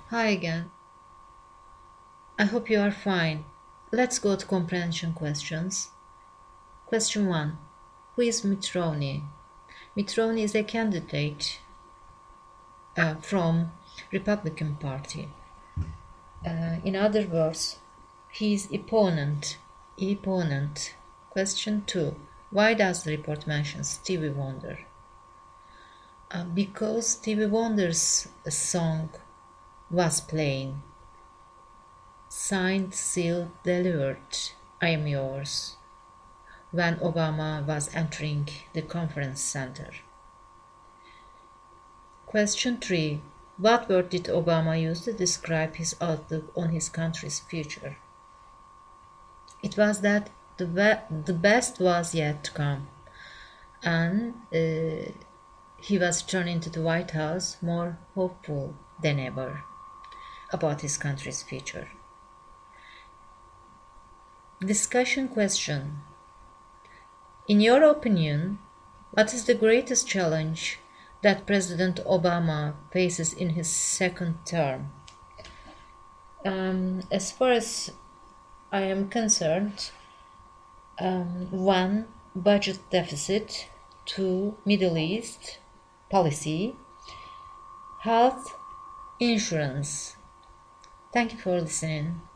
Hi again. I hope you are fine. Let's go to comprehension questions. Question 1. Who is Mitt Romney? Mitt Romney is a candidate from Republican Party. In other words, he is opponent. Opponent. Question 2. Why does the report mention Stevie Wonder? Because Stevie Wonder's song was playing. Signed, sealed, delivered, I am yours, when Obama was entering the conference center. Question 3. What word did Obama use to describe his outlook on his country's future? It was that the best was yet to come, and he was returning to the White House more hopeful than ever about his country's future. Discussion question. In your opinion, what is the greatest challenge that President Obama faces in his second term? As far as I am concerned, one, budget deficit, two, Middle East policy, health, insurance. Thank you for listening.